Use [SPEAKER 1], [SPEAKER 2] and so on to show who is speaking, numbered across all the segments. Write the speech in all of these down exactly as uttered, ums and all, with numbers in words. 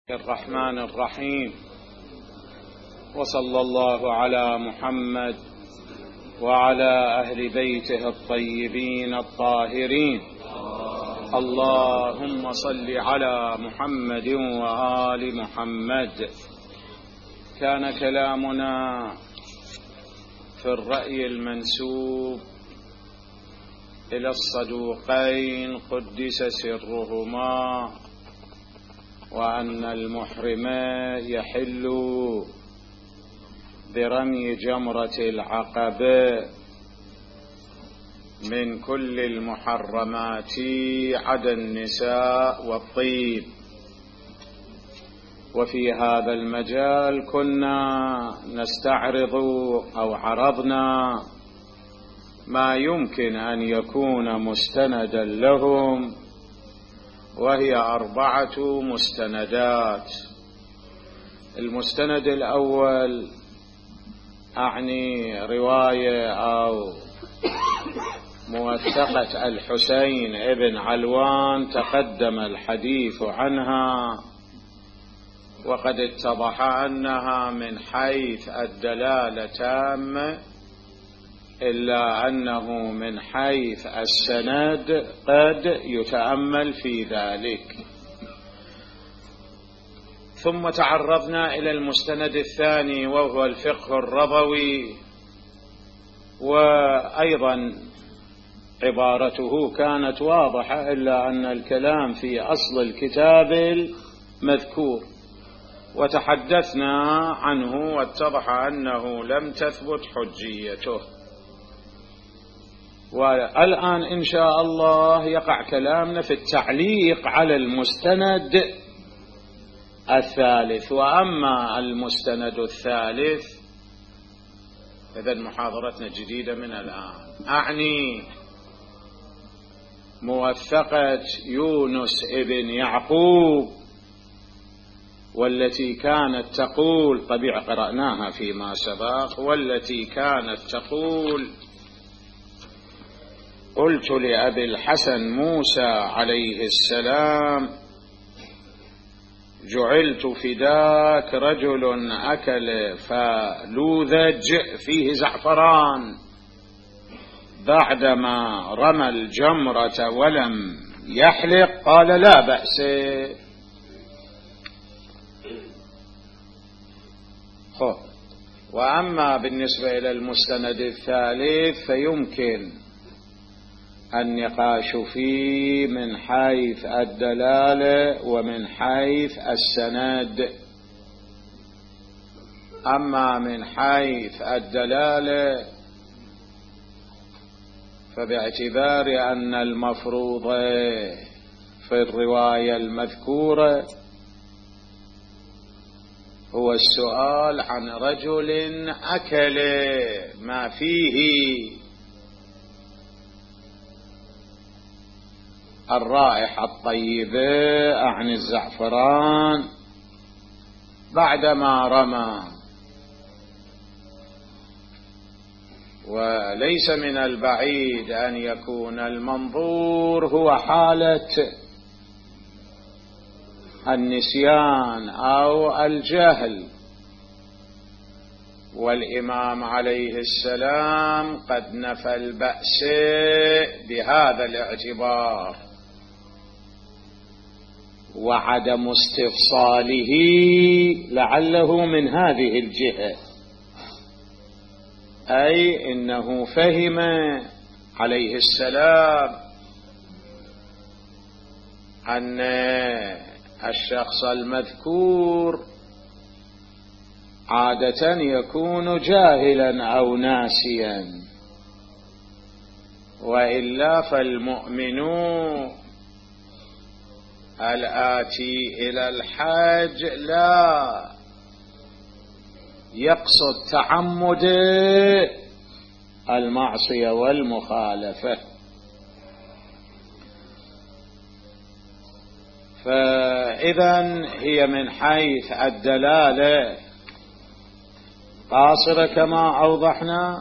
[SPEAKER 1] الرحمن الرحيم. وصلى الله على محمد وعلى أهل بيته الطيبين الطاهرين. اللهم صل على محمد وآل محمد. كان كلامنا في الرأي المنسوب إلى الصدوقين قدس سرهما، وأن المحرم يحل برمي جمرة العقبة من كل المحرمات عدا النساء والطيب. وفي هذا المجال كنا نستعرض أو عرضنا ما يمكن أن يكون مستندا لهم، وهي أربعة مستندات. المستند الأول أعني رواية أو موثقة الحسين ابن علوان، تقدم الحديث عنها، وقد اتضح أنها من حيث الدلالة تامة، إلا أنه من حيث السند قد يتأمل في ذلك. ثم تعرضنا إلى المستند الثاني وهو الفقه الرضوي، وأيضا عبارته كانت واضحة، إلا أن الكلام في أصل الكتاب المذكور، وتحدثنا عنه واتضح أنه لم تثبت حجيته. والآن إن شاء الله يقع كلامنا في التعليق على المستند الثالث. وأما المستند الثالث إذن محاضرتنا جديدة من الآن، أعني موثقة يونس ابن يعقوب، والتي كانت تقول، طبيعة قرأناها فيما سبق، والتي كانت تقول: قلت لأبي الحسن موسى عليه السلام: جعلت فداك رجل أكل فلوذج فيه زعفران بعدما رمى الجمرة ولم يحلق. قال: لا بأس. خب. وأما بالنسبة إلى المستند الثالث فيمكن النقاش فيه من حيث الدلالة ومن حيث السند. أما من حيث الدلالة فباعتبار أن المفروض في الرواية المذكورة هو السؤال عن رجل أكل ما فيه الرائحة الطيبة عن الزعفران بعدما رمى، وليس من البعيد أن يكون المنظور هو حالة النسيان أو الجهل، والإمام عليه السلام قد نفى البأس بهذا الاعتبار، وعدم استفصاله لعله من هذه الجهة، أي إنه فهم عليه السلام أن الشخص المذكور عادة يكون جاهلا أو ناسيا، وإلا فالمؤمن الآتي إلى الحج لا يقصد تعمد المعصية والمخالفة. فإذن هي من حيث الدلالة قاصرة كما أوضحنا،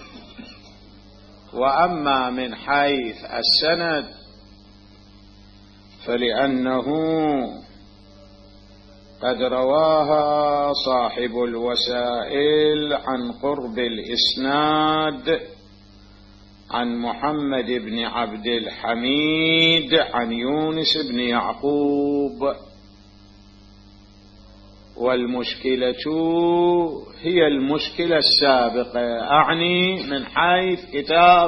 [SPEAKER 1] وأما من حيث السند فلأنه قد رواها صاحب الوسائل عن قرب الإسناد عن محمد بن عبد الحميد عن يونس بن يعقوب. والمشكلة هي المشكلة السابقة، أعني من حيث كتاب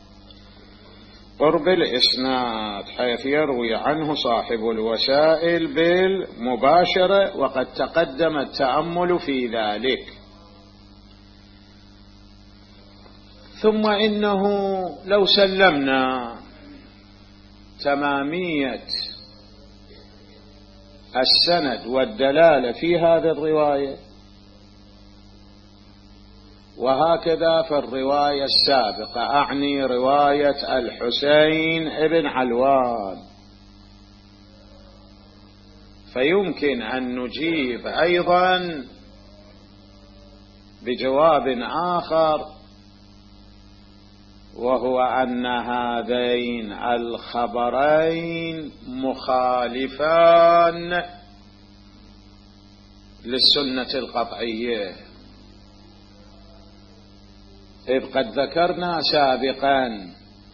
[SPEAKER 1] قرب الإسناد، حيث يروي عنه صاحب الوسائل بالمباشرة، وقد تقدم التأمل في ذلك. ثم إنه لو سلمنا تمامية السند والدلالة في هذه الرواية، وهكذا في الرواية السابقة، أعني رواية الحسين ابن علوان، فيمكن أن نجيب أيضا بجواب آخر، وهو أن هذين الخبرين مخالفان للسنة القطعية، إذ قد ذكرنا سابقا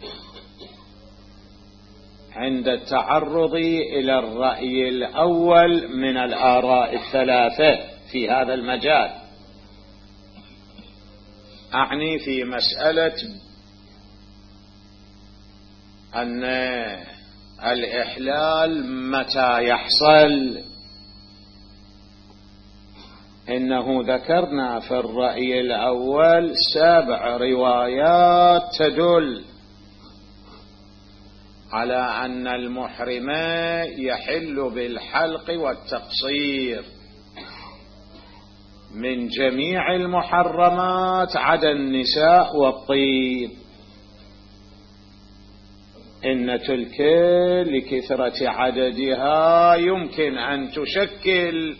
[SPEAKER 1] عند التعرض إلى الرأي الأول من الآراء الثلاثة في هذا المجال، أعني في مسألة أن الإحلال متى يحصل، إنه ذكرنا في الرأي الأول سبع روايات تدل على أن المحرم يحل بالحلق والتقصير من جميع المحرمات عدا النساء والطيب، إن تلك لكثرة عددها يمكن أن تشكل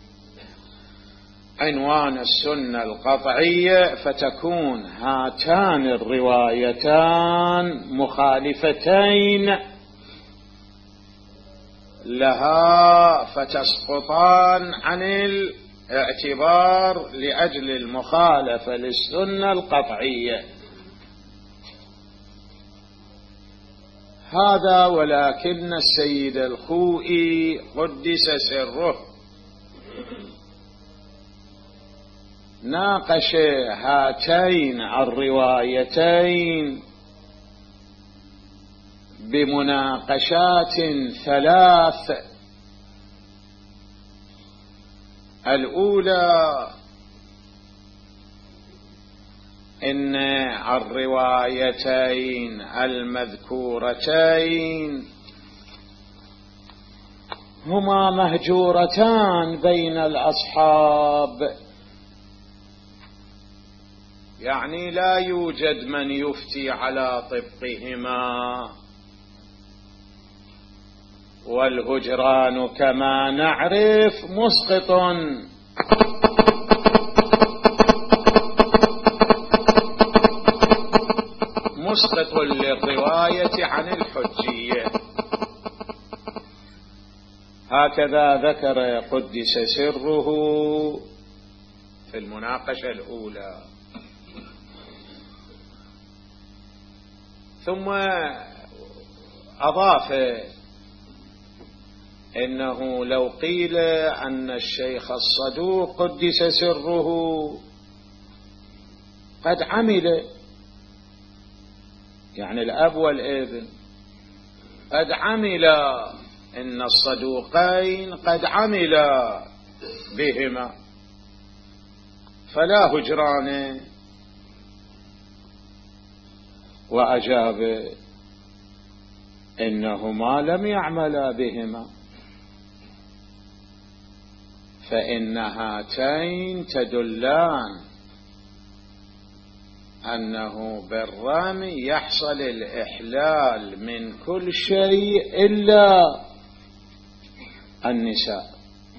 [SPEAKER 1] عنوان السنة القطعية، فتكون هاتان الروايتان مخالفتين لها، فتسقطان عن الاعتبار لأجل المخالفة للسنة القطعية. هذا ولكن السيد الخوئي قدس سره ناقش هاتين الروايتين بمناقشات ثلاث. الأولى إن الروايتين المذكورتين هما مهجورتان بين الأصحاب، يعني لا يوجد من يفتي على طبقهما، والهجران كما نعرف مسقط مسقط للرواية عن الحجية. هكذا ذكر قدس سره في المناقشة الأولى. ثم أضاف إنه لو قيل أن الشيخ الصدوق قدس سره قد عمل، يعني الأب والابن قد عمل، إن الصدوقين قد عمل بهما، فلا هجران. وأجاب إنهما لم يعملا بهما، فإن هاتين تدلان أنه بالرمي يحصل الإحلال من كل شيء إلا النساء،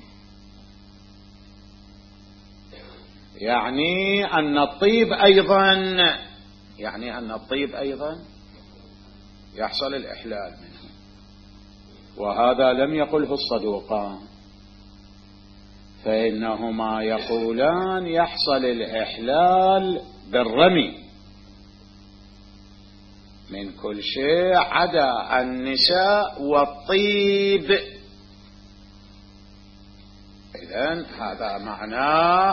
[SPEAKER 1] يعني أن الطيب أيضا يعني أن الطيب أيضا يحصل الإحلال منه، وهذا لم يقله الصدوقان. فإنهما يقولان يحصل الإحلال بالرمي من كل شيء عدا النساء والطيب. إذن هذا معناه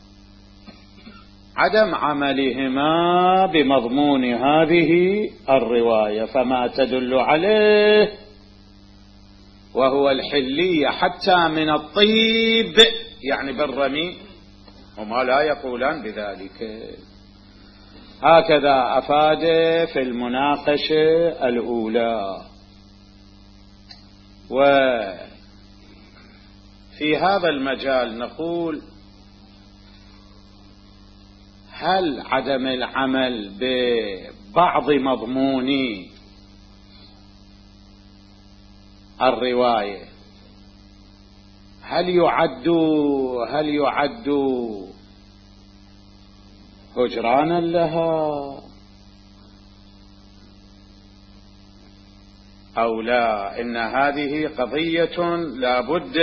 [SPEAKER 1] عدم عملهما بمضمون هذه الرواية، فما تدل عليه وهو الحلية حتى من الطيب يعني بالرمي، هما لا يقولان بذلك. هكذا أفاد في المناقشة الأولى. وفي هذا المجال نقول: هل عدم العمل ببعض مضمون الرواية هل يعد هل يعد هجرانا لها أو لا؟ إن هذه قضية لا بد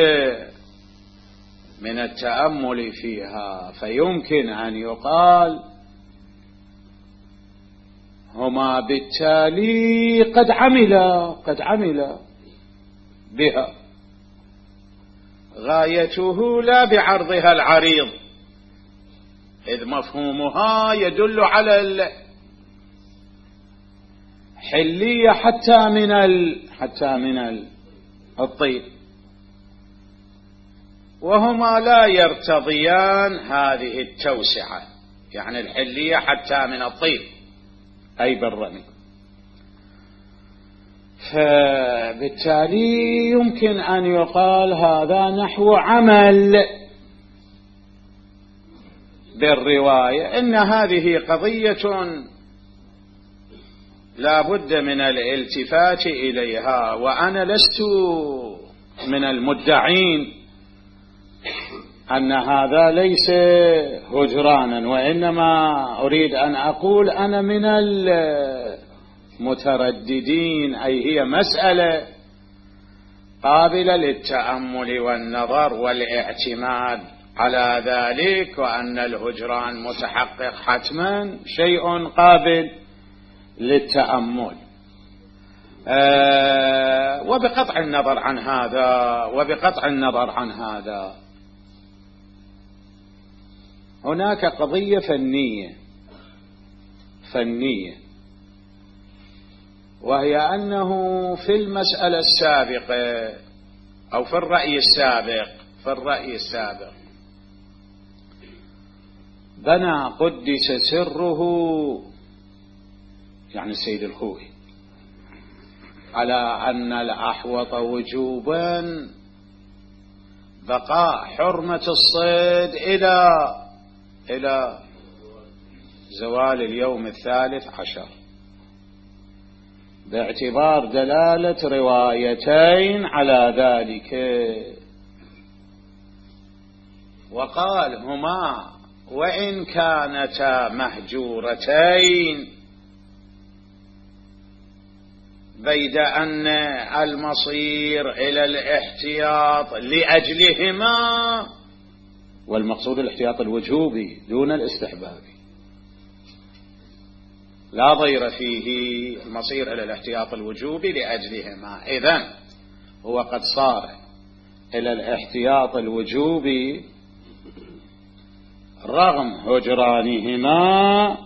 [SPEAKER 1] من التأمل فيها. فيمكن أن يقال هما بالتالي قد عملا قد عملا بها، غايته لا بعرضها العريض، إذ مفهومها يدل على الحلية حتى من ال حتى من الطيب، وهما لا يرتضيان هذه التوسعة، يعني الحلية حتى من الطيب أي بالرمي. فبالتالي يمكن أن يقال هذا نحو عمل بالرواية، إن هذه قضية لا بد من الالتفات إليها، وأنا لست من المدعين أن هذا ليس هجرانا، وإنما أريد أن أقول أنا من المترددين، أي هي مسألة قابلة للتأمل والنظر والاعتماد على ذلك، وأن الهجران متحقق حتما شيء قابل للتأمل. أه وبقطع النظر عن هذا وبقطع النظر عن هذا هناك قضية فنية فنية وهي أنه في المسألة السابقة أو في الرأي السابق في الرأي السابق بنى قدس سره يعني السيد الخوئي على أن الأحوط وجوبا بقاء حرمة الصيد إلى إلى زوال اليوم الثالث عشر، باعتبار دلالة روايتين على ذلك. وقال هما وإن كانتا مهجورتين، بيد أن المصير إلى الاحتياط لأجلهما، والمقصود الاحتياط الوجوبي دون الاستحبابي، لا ضير فيه، المصير إلى الاحتياط الوجوبي لأجلهما. إذن هو قد صار إلى الاحتياط الوجوبي رغم هجرانهما،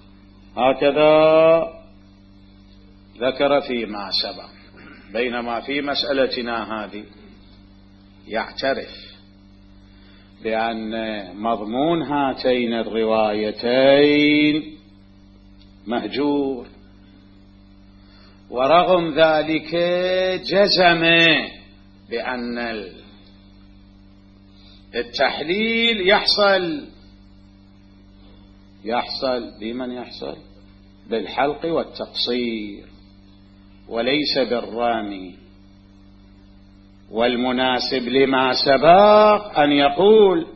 [SPEAKER 1] هكذا ذكر فيما سبق. بينما في مسألتنا هذه يعترف بأن مضمون هاتين الروايتين مهجور، ورغم ذلك جزم بأن التحليل يحصل يحصل بمن يحصل بالحلق والتقصير وليس بالرامي. والمناسب لما سبق أن يقول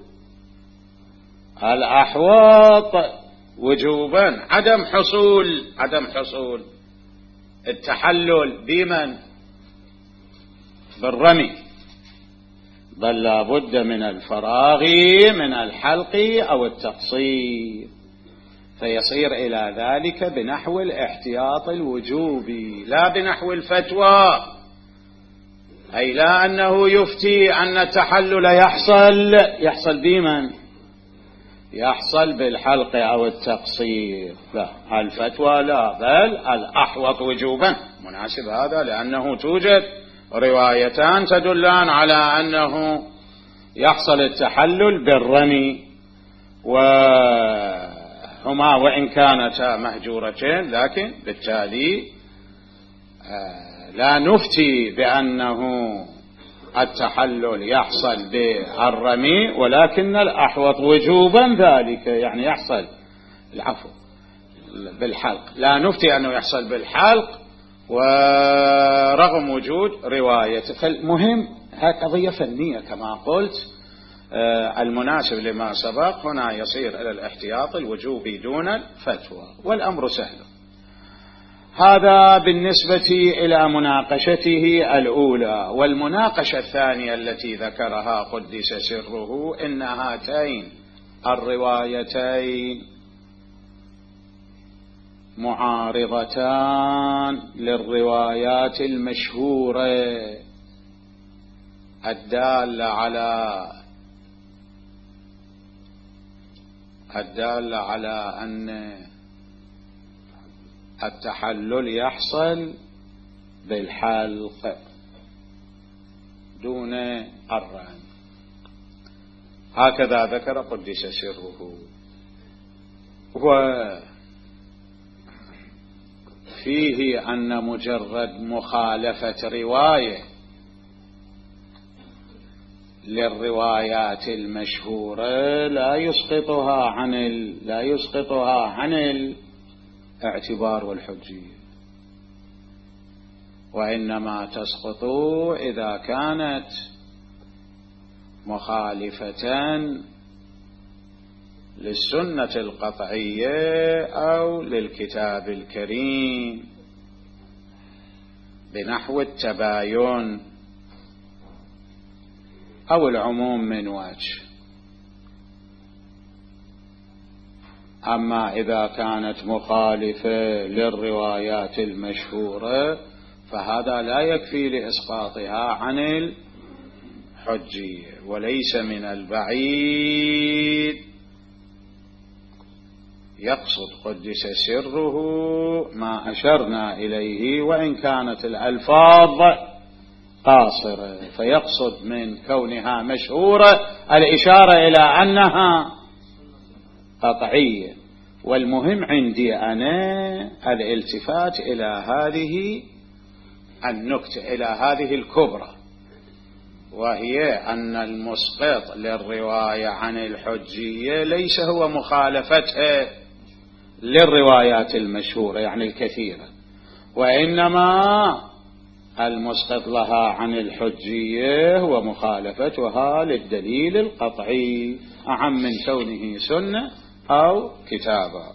[SPEAKER 1] الأحواط وجوبا عدم حصول عدم حصول التحلل بمن بالرمي، بل لا بد من الفراغ من الحلق أو التقصير، فيصير إلى ذلك بنحو الاحتياط الوجوبي لا بنحو الفتوى، أي لا أنه يفتي أن التحلل يحصل يحصل بمن؟ يحصل بالحلق أو التقصير، لا الفتوى لا، بل الأحوط وجوبا. مناسب هذا لأنه توجد روايتان تدلان على أنه يحصل التحلل بالرمي، وهما وإن كانتا مهجورتين لكن بالتالي لا نفتي بأنه التحلل يحصل بالرمي، ولكن الأحوط وجوبا ذلك يعني يحصل العفو بالحلق، لا نفتي أنه يحصل بالحلق ورغم وجود رواية. فالمهم هذه قضية فنية كما قلت، المناسب لما سبق هنا يصير إلى الاحتياط الوجوبي دون الفتوى، والأمر سهل. هذا بالنسبة إلى مناقشته الأولى. والمناقشة الثانية التي ذكرها قدس سره إن هاتين الروايتين معارضتان للروايات المشهورة الدالة على الدالة على أن التحلل يحصل بالحلق دون الرمي، هكذا ذكر قدس سره. وفيه أن مجرد مخالفة رواية للروايات المشهورة لا يسقطها عن ال... لا يسقطها عن الاعتبار والحجية، وإنما تسقط إذا كانت مخالفة للسنة القطعية أو للكتاب الكريم بنحو التباين أو العموم من وجه. أما إذا كانت مخالفة للروايات المشهورة فهذا لا يكفي لإسقاطها عن الحجية. وليس من البعيد يقصد قدس سره ما أشرنا إليه وإن كانت الألفاظ قاصرة، فيقصد من كونها مشهورة الإشارة إلى أنها قطعية. والمهم عندي أنا الالتفات إلى هذه النكتة، إلى هذه الكبرى، وهي أن المسقط للرواية عن الحجية ليس هو مخالفتها للروايات المشهورة يعني الكثيرة، وإنما المسقط لها عن الحجية هو مخالفتها للدليل القطعي أعم من كونه سنة أو كتابة.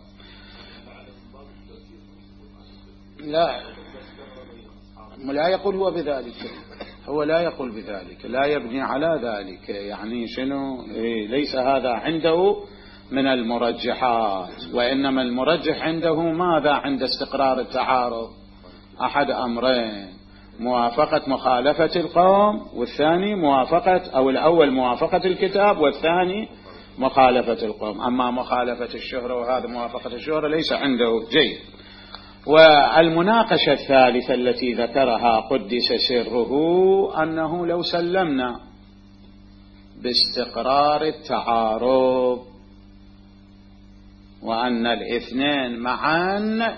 [SPEAKER 1] لا لا يقول هو بذلك، هو لا يقول بذلك، لا يبني على ذلك. يعني شنو؟ ليس هذا عنده من المرجحات، وإنما المرجح عنده ماذا؟ عند استقرار التعارض أحد أمرين: موافقة مخالفة القوم، والثاني موافقة أو الأول موافقة الكتاب والثاني مخالفة القوم. أما مخالفة الشهرة وهذا موافقة الشهرة ليس عنده جيد. والمناقشة الثالثة التي ذكرها قدس سره أنه لو سلمنا باستقرار التعارض وأن الاثنين معا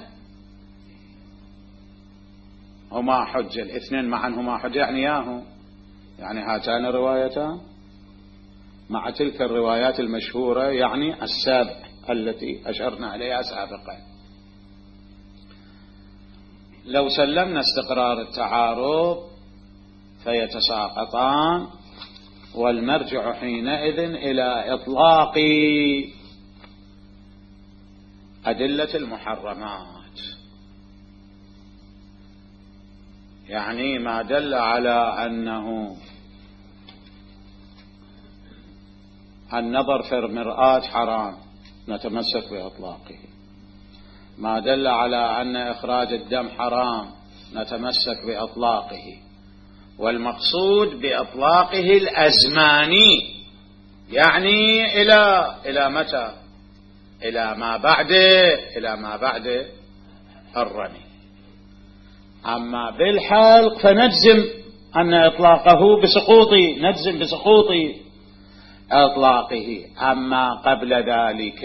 [SPEAKER 1] هما حجة، الاثنين معا هما حجة يعني ياهو يعني هاتان الروايتان مع تلك الروايات المشهورة يعني السابق التي أشرنا عليها سابقا. لو سلمنا استقرار التعارض فيتساقطان، والمرجع حينئذ إلى إطلاق أدلة المحرمات، يعني ما دل على أنه النظر في المرآة حرام نتمسك بإطلاقه، ما دل على أن إخراج الدم حرام نتمسك بإطلاقه، والمقصود بإطلاقه الأزماني، يعني إلى إلى متى؟ إلى ما بعد إلى ما بعد الرمي. أما بالحلق فنجزم أن إطلاقه بسقوط نجزم بسقوط إطلاقه، أما قبل ذلك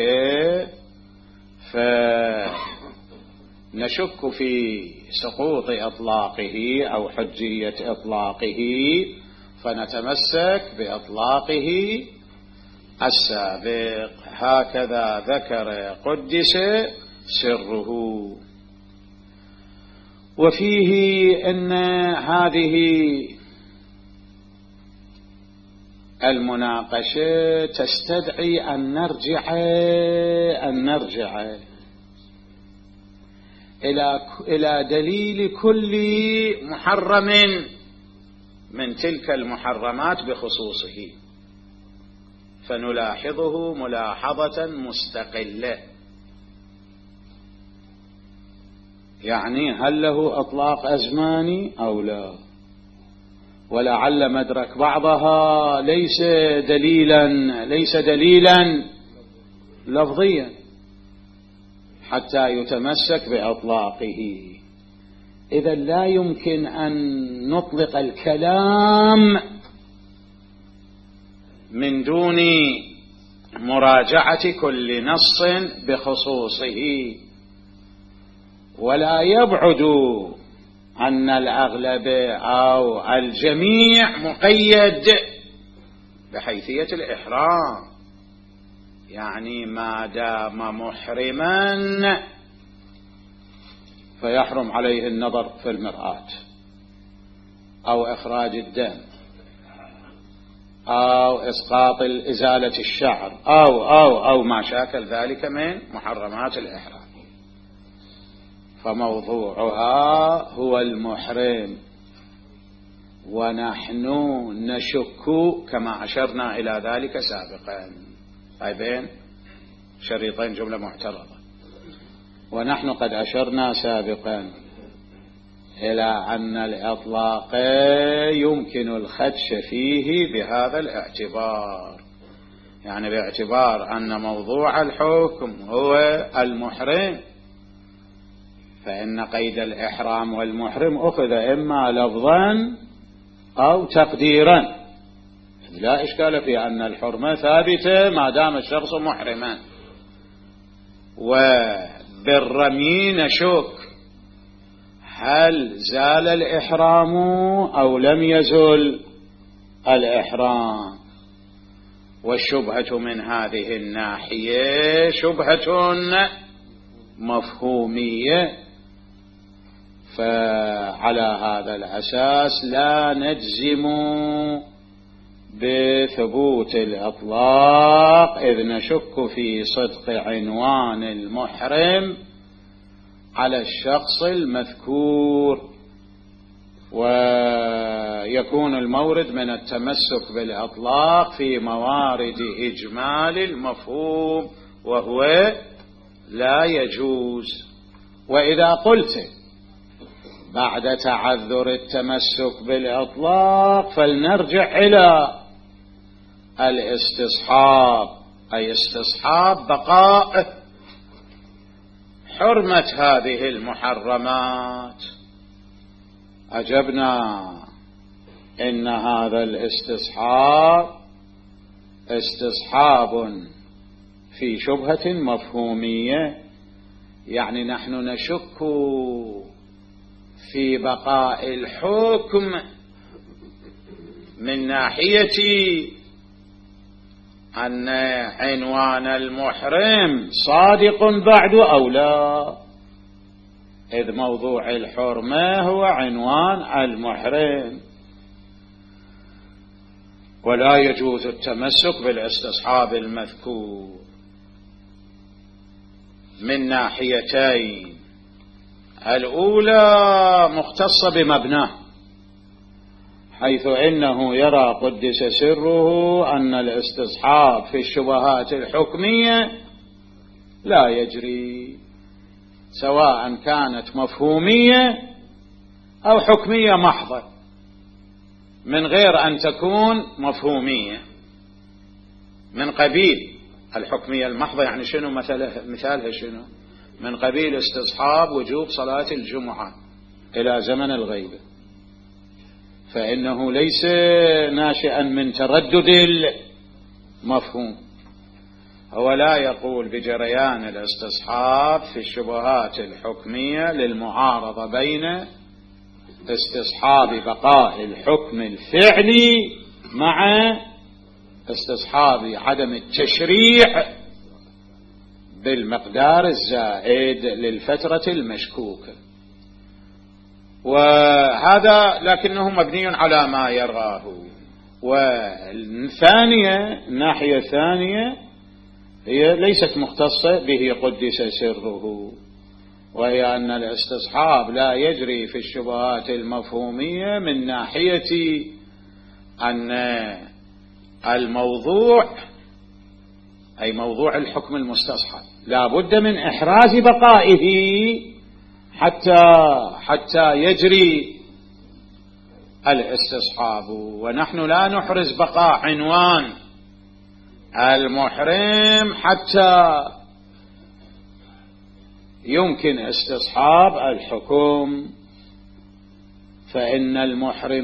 [SPEAKER 1] فنشك في سقوط إطلاقه أو حجية إطلاقه، فنتمسك بإطلاقه السابق. هكذا ذكر قدس سره. وفيه أن هذه المناقشة تستدعي أن نرجع أن نرجع إلى إلى دليل كل محرم من تلك المحرمات بخصوصه، فنلاحظه ملاحظة مستقلة. يعني هل له أطلاق أزماني أو لا؟ ولعل مدرك بعضها ليس دليلا ليس دليلا لفظيا حتى يتمسك بأطلاقه. إذا لا يمكن أن نطلق الكلام من دون مراجعة كل نص بخصوصه، ولا يبعد أن الأغلب أو الجميع مقيد بحيثية الإحرام، يعني ما دام محرما فيحرم عليه النظر في المرآة أو إخراج الدم أو إسقاط إزالة الشعر أو أو أو ما شاكل ذلك من محرمات الإحرام، فموضوعها هو المحرم. ونحن نشك كما أشرنا إلى ذلك سابقا، طيبين شريطين جملة معترضة. ونحن قد أشرنا سابقا إلى أن الإطلاق يمكن الخدش فيه بهذا الاعتبار، يعني باعتبار أن موضوع الحكم هو المحرم، فإن قيد الإحرام والمحرم أخذ إما لفظا أو تقديرا، لا إشكال في أن الحرمة ثابتة ما دام الشخص محرما. وبالرمي نشك هل زال الإحرام أو لم يزل الإحرام، والشبهة من هذه الناحية شبهة مفهومية، فعلى هذا الأساس لا نجزم بثبوت الإطلاق، إذ نشك في صدق عنوان المحرم على الشخص المذكور، ويكون المورد من التمسك بالإطلاق في موارد إجمال المفهوم، وهو لا يجوز. وإذا قلت بعد تعذر التمسك بالإطلاق فلنرجع إلى الاستصحاب، أي استصحاب بقاء حرمة هذه المحرمات، أجبنا إن هذا الاستصحاب استصحاب في شبهة مفهومية، يعني نحن نشك في بقاء الحكم من ناحية أن عنوان المحرم صادق بعد أو لا، إذ موضوع الحرمة هو عنوان المحرم، ولا يجوز التمسك بالاستصحاب المذكور من ناحيتين. الأولى مختصة بمبناه، حيث إنه يرى قدس سره أن الاستصحاب في الشبهات الحكمية لا يجري، سواء كانت مفهومية أو حكمية محضة، من غير أن تكون مفهومية من قبيل الحكمية المحضة. يعني شنو مثالها؟ شنو؟ من قبيل استصحاب وجوب صلاة الجمعة إلى زمن الغيبة، فإنه ليس ناشئا من تردد المفهوم. هو لا يقول بجريان الاستصحاب في الشبهات الحكمية للمعارضة بين استصحاب بقاء الحكم الفعلي مع استصحاب عدم التشريع بالمقدار الزائد للفترة المشكوكة. وهذا لكنه مبني على ما يراه. والثانية، الناحية الثانية هي ليست مختصة به قدس سره، وهي أن الاستصحاب لا يجري في الشبهات المفهومية من ناحية أن الموضوع أي موضوع الحكم المستصحب لا بد من إحراز بقائه حتى حتى يجري الاستصحاب، ونحن لا نحرز بقاء عنوان المحرم حتى يمكن استصحاب الحكم، فإن المحرم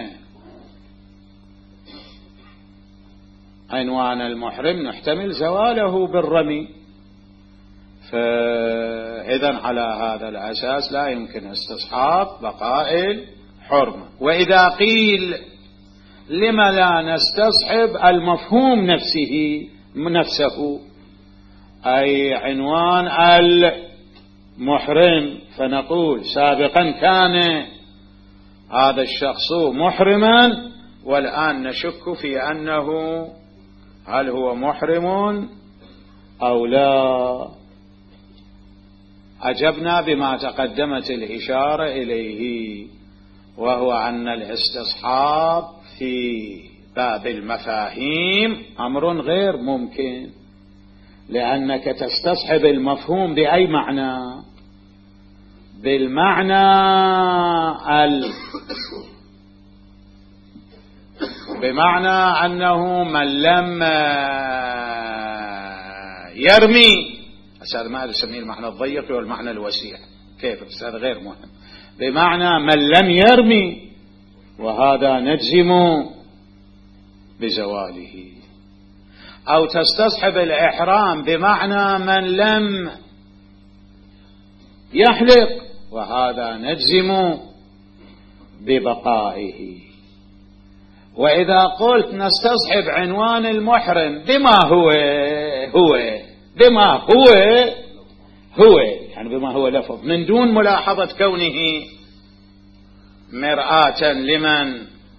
[SPEAKER 1] عنوان المحرم نحتمل زواله بالرمي، فإذا على هذا الأساس لا يمكن استصحاب بقاء الحرمة. وإذا قيل لما لا نستصحب المفهوم نفسه نفسه أي عنوان المحرم، فنقول سابقا كان هذا الشخص محرما والآن نشك في أنه هل هو محرم أو لا. أجبنا بما تقدمت الإشارة إليه، وهو أن الاستصحاب في باب المفاهيم أمر غير ممكن، لأنك تستصحب المفهوم بأي معنى؟ بالمعنى ال بمعنى أنه من لم يرمي، هذا ما نسميه المعنى الضيق والمعنى الوسيع، كيف؟ هذا غير مهم. بمعنى من لم يرمي، وهذا نجزم بزواله. أو تستصحب الإحرام بمعنى من لم يحلق، وهذا نجزم ببقائه. وإذا قلت نستصحب عنوان المحرم بما هو هو بما هو هو يعني بما هو لفظ، من دون ملاحظة كونه مرآة لمن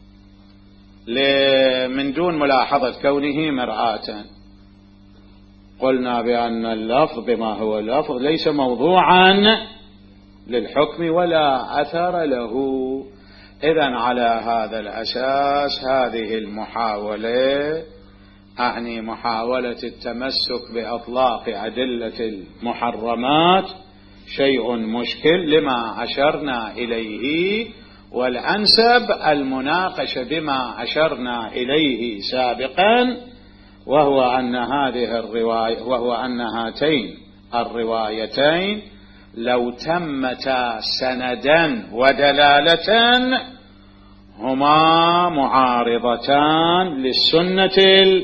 [SPEAKER 1] من دون ملاحظة كونه مرآة، قلنا بأن اللفظ بما هو لفظ ليس موضوعا للحكم ولا أثر له. إذن على هذا الأساس هذه المحاولة، أعني محاولة التمسك بأطلاق أدلة المحرمات، شيء مشكل لما أشرنا إليه، والأنسب المناقشة بما أشرنا إليه سابقا، وهو أن هذه الرواية وهو أن هاتين الروايتين لو تمتا سندا ودلالة هما معارضتان للسنة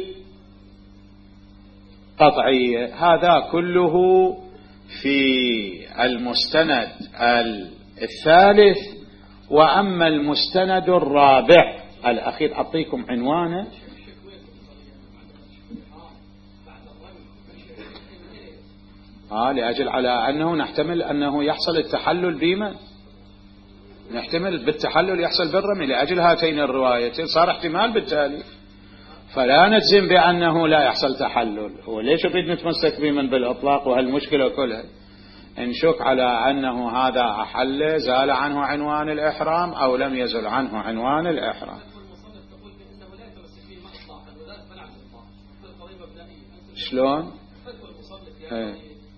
[SPEAKER 1] القطعية. هذا كله في المستند الثالث. وأما المستند الرابع الأخير أعطيكم عنوانه، آه لأجل على أنه نحتمل أنه يحصل التحلل بما نحتمل بالتحلل يحصل بالرمي لأجل هاتين الروايتين، صار احتمال بالتالي، فلا نجزم بأنه لا يحصل تحلل. هو ليش يريد نتمسك بمن بالإطلاق وهالمشكلة كلها؟ نشك على أنه هذا أحل زال عنه عنوان الإحرام أو لم يزل عنه عنوان الإحرام. شلون؟ ايه.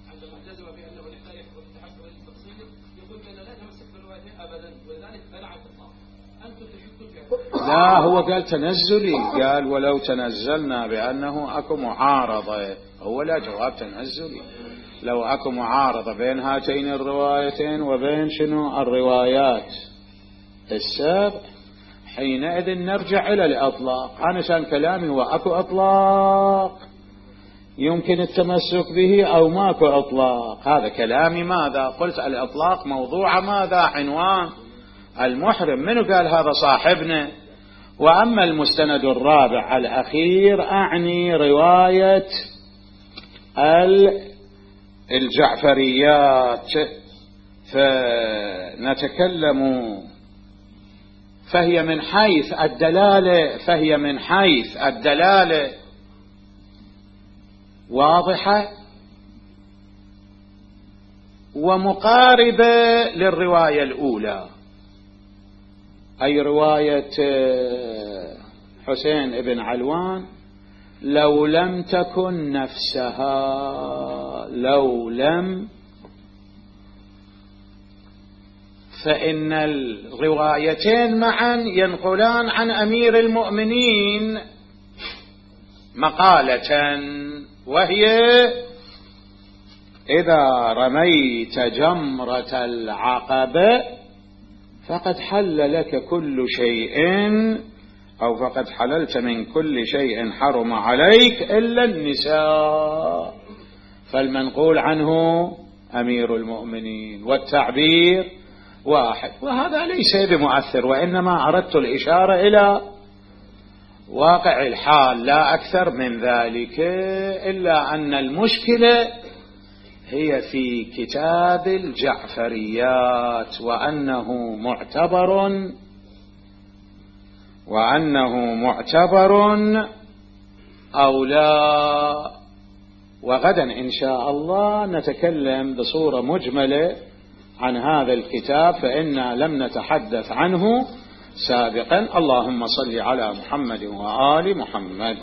[SPEAKER 1] لا هو قال تنزلي، قال ولو تنزلنا بأنه أكو معارضة، هو لا جواب تنزلي. لو أكو معارضة بين هاتين الروايتين وبين شنو الروايات السابع حينئذ نرجع إلى الأطلاق. أنا كان كلامي هو أكو أطلاق يمكن التمسك به أو ماكو أطلاق. هذا كلامي. ماذا قلت؟ الأطلاق موضوع ماذا؟ عنوان المحرم. منو قال هذا؟ صاحبنا. وأما المستند الرابع الأخير أعني رواية الجعفريات، فنتكلم فهي من حيث الدلالة فهي من حيث الدلالة واضحة ومقاربة للرواية الأولى، أي رواية حسين بن علوان. لو لم تكن نفسها لو لم فإن الروايتين معا ينقلان عن أمير المؤمنين مقالة، وهي إذا رميت جمرة العقبة فقد حل لك كل شيء أو فقد حللت من كل شيء حرم عليك إلا النساء. فالمنقول عنه أمير المؤمنين والتعبير واحد، وهذا ليس بمؤثر، وإنما أردت الإشارة إلى واقع الحال لا أكثر من ذلك، إلا أن المشكلة هي في كتاب الجعفريات وأنه معتبر وأنه معتبر أو لا. وغدا إن شاء الله نتكلم بصورة مجملة عن هذا الكتاب، فإنا لم نتحدث عنه سابقا. اللهم صل على محمد وآل محمد.